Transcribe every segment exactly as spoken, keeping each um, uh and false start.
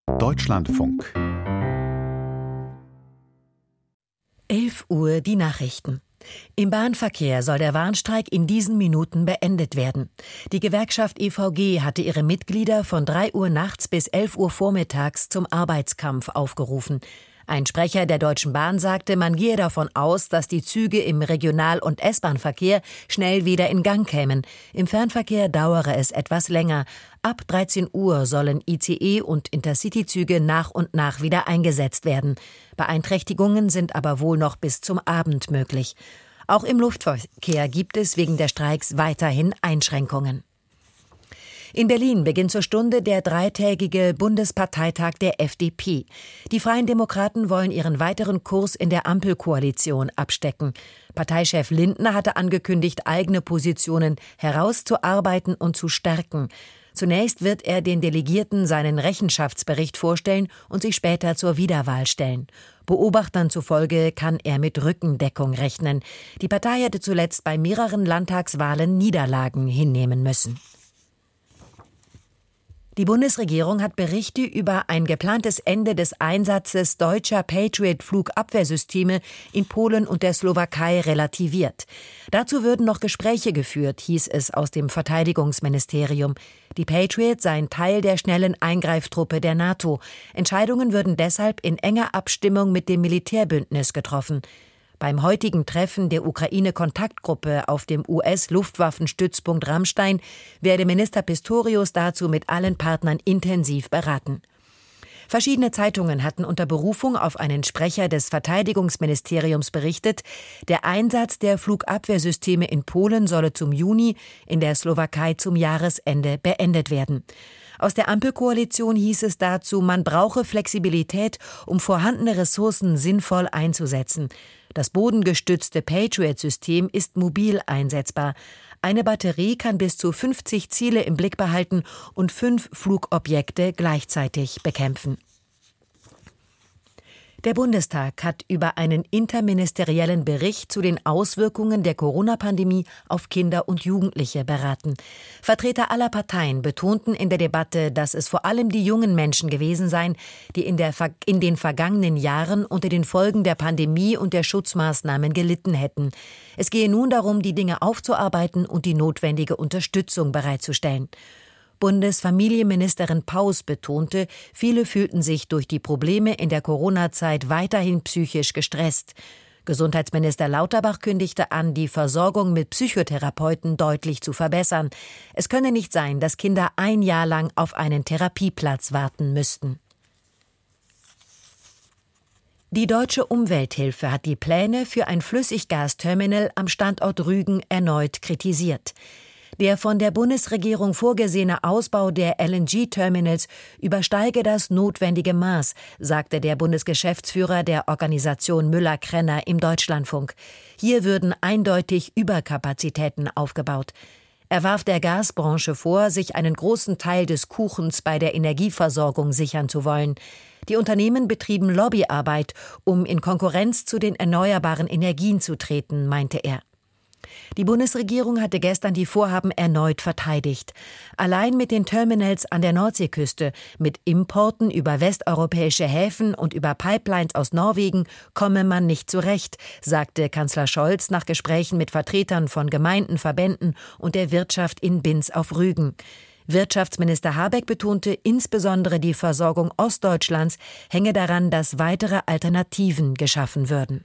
Deutschlandfunk. elf Uhr die Nachrichten. Im Bahnverkehr soll der Warnstreik in diesen Minuten beendet werden. Die Gewerkschaft E V G hatte ihre Mitglieder von drei Uhr nachts bis elf Uhr vormittags zum Arbeitskampf aufgerufen. Ein Sprecher der Deutschen Bahn sagte, man gehe davon aus, dass die Züge im Regional- und S-Bahn-Verkehr schnell wieder in Gang kämen. Im Fernverkehr dauere es etwas länger. Ab dreizehn Uhr sollen I C E- und Intercity-Züge nach und nach wieder eingesetzt werden. Beeinträchtigungen sind aber wohl noch bis zum Abend möglich. Auch im Luftverkehr gibt es wegen der Streiks weiterhin Einschränkungen. In Berlin beginnt zur Stunde der dreitägige Bundesparteitag der F D P. Die Freien Demokraten wollen ihren weiteren Kurs in der Ampelkoalition abstecken. Parteichef Lindner hatte angekündigt, eigene Positionen herauszuarbeiten und zu stärken. Zunächst wird er den Delegierten seinen Rechenschaftsbericht vorstellen und sich später zur Wiederwahl stellen. Beobachtern zufolge kann er mit Rückendeckung rechnen. Die Partei hätte zuletzt bei mehreren Landtagswahlen Niederlagen hinnehmen müssen. Die Bundesregierung hat Berichte über ein geplantes Ende des Einsatzes deutscher Patriot-Flugabwehrsysteme in Polen und der Slowakei relativiert. Dazu würden noch Gespräche geführt, hieß es aus dem Verteidigungsministerium. Die Patriot seien Teil der schnellen Eingreiftruppe der NATO. Entscheidungen würden deshalb in enger Abstimmung mit dem Militärbündnis getroffen. Beim heutigen Treffen der Ukraine-Kontaktgruppe auf dem U S-Luftwaffenstützpunkt Ramstein werde Minister Pistorius dazu mit allen Partnern intensiv beraten. Verschiedene Zeitungen hatten unter Berufung auf einen Sprecher des Verteidigungsministeriums berichtet, der Einsatz der Flugabwehrsysteme in Polen solle zum Juni, in der Slowakei zum Jahresende beendet werden. Aus der Ampelkoalition hieß es dazu, man brauche Flexibilität, um vorhandene Ressourcen sinnvoll einzusetzen. Das bodengestützte Patriot-System ist mobil einsetzbar. Eine Batterie kann bis zu fünfzig Ziele im Blick behalten und fünf Flugobjekte gleichzeitig bekämpfen. Der Bundestag hat über einen interministeriellen Bericht zu den Auswirkungen der Corona-Pandemie auf Kinder und Jugendliche beraten. Vertreter aller Parteien betonten in der Debatte, dass es vor allem die jungen Menschen gewesen seien, die in, der, in den vergangenen Jahren unter den Folgen der Pandemie und der Schutzmaßnahmen gelitten hätten. Es gehe nun darum, die Dinge aufzuarbeiten und die notwendige Unterstützung bereitzustellen. Bundesfamilienministerin Paus betonte, viele fühlten sich durch die Probleme in der Corona-Zeit weiterhin psychisch gestresst. Gesundheitsminister Lauterbach kündigte an, die Versorgung mit Psychotherapeuten deutlich zu verbessern. Es könne nicht sein, dass Kinder ein Jahr lang auf einen Therapieplatz warten müssten. Die Deutsche Umwelthilfe hat die Pläne für ein Flüssiggasterminal am Standort Rügen erneut kritisiert. Der von der Bundesregierung vorgesehene Ausbau der L N G-Terminals übersteige das notwendige Maß, sagte der Bundesgeschäftsführer der Organisation Müller-Krenner im Deutschlandfunk. Hier würden eindeutig Überkapazitäten aufgebaut. Er warf der Gasbranche vor, sich einen großen Teil des Kuchens bei der Energieversorgung sichern zu wollen. Die Unternehmen betrieben Lobbyarbeit, um in Konkurrenz zu den erneuerbaren Energien zu treten, meinte er. Die Bundesregierung hatte gestern die Vorhaben erneut verteidigt. Allein mit den Terminals an der Nordseeküste, mit Importen über westeuropäische Häfen und über Pipelines aus Norwegen komme man nicht zurecht, sagte Kanzler Scholz nach Gesprächen mit Vertretern von Gemeinden, Verbänden und der Wirtschaft in Binz auf Rügen. Wirtschaftsminister Habeck betonte, insbesondere die Versorgung Ostdeutschlands hänge daran, dass weitere Alternativen geschaffen würden.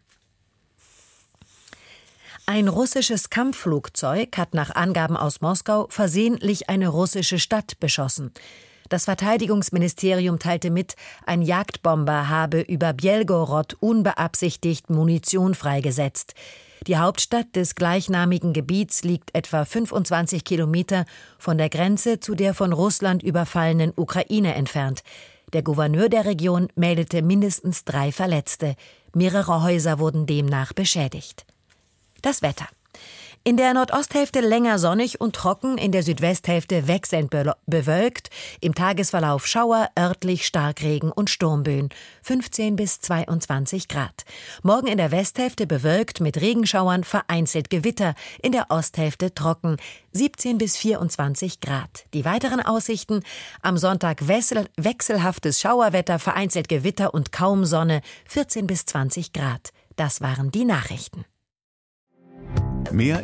Ein russisches Kampfflugzeug hat nach Angaben aus Moskau versehentlich eine russische Stadt beschossen. Das Verteidigungsministerium teilte mit, ein Jagdbomber habe über Bjelgorod unbeabsichtigt Munition freigesetzt. Die Hauptstadt des gleichnamigen Gebiets liegt etwa fünfundzwanzig Kilometer von der Grenze zu der von Russland überfallenen Ukraine entfernt. Der Gouverneur der Region meldete mindestens drei Verletzte. Mehrere Häuser wurden demnach beschädigt. Das Wetter. In der Nordosthälfte länger sonnig und trocken, in der Südwesthälfte wechselnd be- bewölkt, im Tagesverlauf Schauer, örtlich Starkregen und Sturmböen, fünfzehn bis zweiundzwanzig Grad. Morgen in der Westhälfte bewölkt mit Regenschauern, vereinzelt Gewitter, in der Osthälfte trocken, siebzehn bis vierundzwanzig Grad. Die weiteren Aussichten: am Sonntag wechsel- wechselhaftes Schauerwetter, vereinzelt Gewitter und kaum Sonne, vierzehn bis zwanzig Grad. Das waren die Nachrichten. Mehr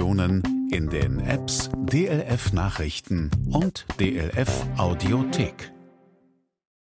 Informationen in den Apps D L F Nachrichten und D L F Audiothek.